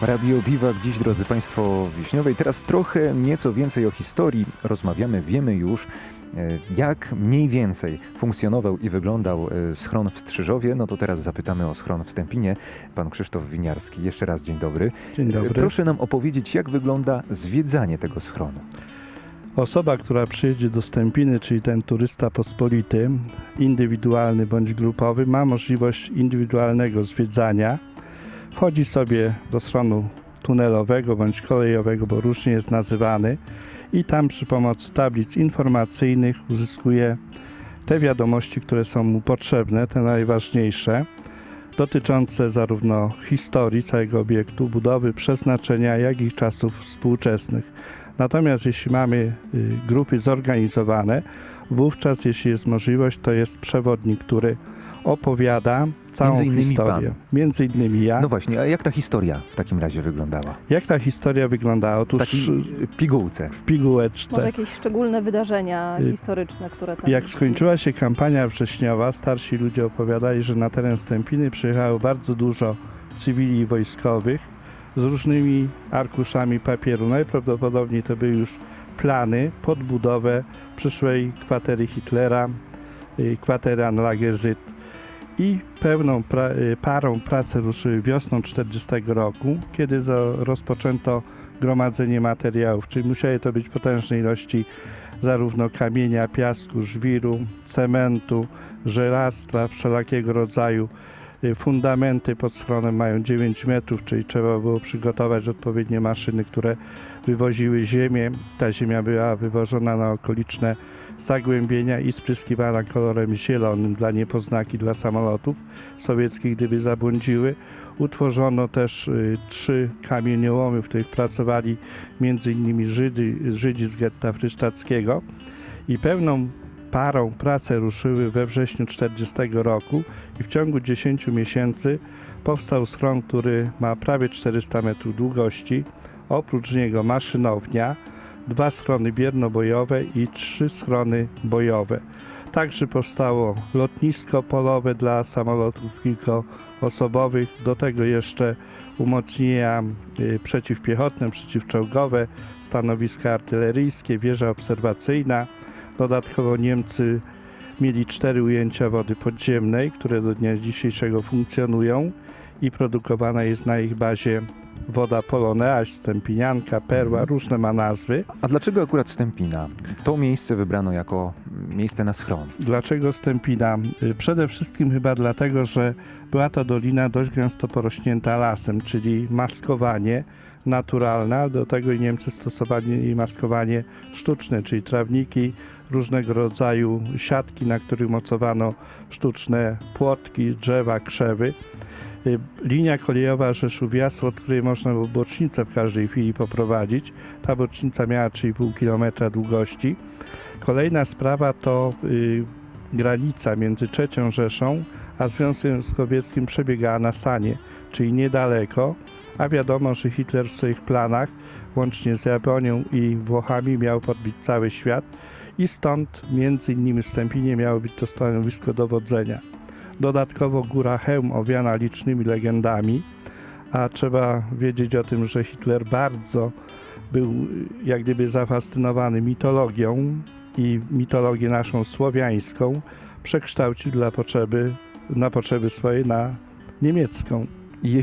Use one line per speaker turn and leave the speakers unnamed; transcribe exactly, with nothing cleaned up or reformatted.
Radio Biwak dziś, drodzy Państwo, w Wiśniowej. Teraz trochę, nieco więcej o historii rozmawiamy. Wiemy już, jak mniej więcej funkcjonował i wyglądał schron w Strzyżowie. No to teraz zapytamy o schron w Stępinie. Pan Krzysztof Winiarski. Jeszcze raz dzień dobry.
Dzień dobry.
Proszę nam opowiedzieć, jak wygląda zwiedzanie tego schronu.
Osoba, która przyjedzie do Stępiny, czyli ten turysta pospolity, indywidualny bądź grupowy, ma możliwość indywidualnego zwiedzania. Wchodzi sobie do schronu tunelowego bądź kolejowego, bo różnie jest nazywany, i tam przy pomocy tablic informacyjnych uzyskuje te wiadomości, które są mu potrzebne, te najważniejsze, dotyczące zarówno historii całego obiektu, budowy, przeznaczenia, jak i czasów współczesnych. Natomiast jeśli mamy y, grupy zorganizowane, wówczas, jeśli jest możliwość, to jest przewodnik, który opowiada całą
Między innymi
historię.
pan.
Między innymi ja.
No właśnie, a jak ta historia w takim razie wyglądała?
Jak ta historia wyglądała?
W
Otóż
takiej pigułce.
w pigułeczce.
Może jakieś szczególne wydarzenia
Y,
historyczne, które tam...
Jak skończyła się kampania wrześniowa, starsi ludzie opowiadali, że na teren Stępiny przyjechało bardzo dużo cywili wojskowych z różnymi arkuszami papieru. Najprawdopodobniej to były już plany pod budowę przyszłej kwatery Hitlera, y, kwatery Anlagesyt. I pełną pra- y, parą prace ruszyły wiosną tysiąc dziewięćset czterdziestego roku, kiedy za- rozpoczęto gromadzenie materiałów, czyli musiały to być potężne ilości zarówno kamienia, piasku, żwiru, cementu, żelastwa wszelakiego rodzaju. Y, Fundamenty pod schronem mają dziewięć metrów, czyli trzeba było przygotować odpowiednie maszyny, które wywoziły ziemię. Ta ziemia była wywożona na okoliczne zagłębienia i spryskiwana kolorem zielonym dla niepoznaki dla samolotów sowieckich, gdyby zabłądziły. Utworzono też y, trzy kamieniołomy, w których pracowali między innymi Żydy, Żydzi z getta frysztackiego, i pełną parą prace ruszyły we wrześniu tysiąc dziewięćset czterdziestego roku i w ciągu dziesięciu miesięcy powstał schron, który ma prawie czterysta metrów długości. Oprócz niego maszynownia, dwa schrony biernobojowe i trzy schrony bojowe. Także powstało lotnisko polowe dla samolotów kilkoosobowych, do tego jeszcze umocnienia y, przeciwpiechotne, przeciwczołgowe, stanowiska artyleryjskie, wieża obserwacyjna. Dodatkowo Niemcy mieli cztery ujęcia wody podziemnej, które do dnia dzisiejszego funkcjonują i produkowana jest na ich bazie woda Poloneaś, Stępinianka, Perła, różne ma nazwy.
A dlaczego akurat Stępina? To miejsce wybrano jako miejsce na schron.
Dlaczego Stępina? Y, Przede wszystkim chyba dlatego, że była to dolina dość gęsto porośnięta lasem, czyli maskowanie naturalne, a do tego i Niemcy stosowali maskowanie sztuczne, czyli trawniki, różnego rodzaju siatki, na których mocowano sztuczne płotki, drzewa, krzewy. Y, Linia kolejowa Rzeszów-Jasło, od której można było bocznicę w każdej chwili poprowadzić. Ta bocznica miała trzy i pół kilometra długości. Kolejna sprawa to y, granica między trzecią Rzeszą a Związkiem Sowieckim przebiegała na Sanie, czyli niedaleko, a wiadomo, że Hitler w swoich planach, łącznie z Japonią i Włochami, miał podbić cały świat i stąd między innymi w Stępinie miało być to stanowisko dowodzenia. Dodatkowo góra Chełm owiana licznymi legendami, a trzeba wiedzieć o tym, że Hitler bardzo był jak gdyby zafascynowany mitologią i mitologię naszą słowiańską przekształcił dla potrzeby, na potrzeby swojej na niemiecką.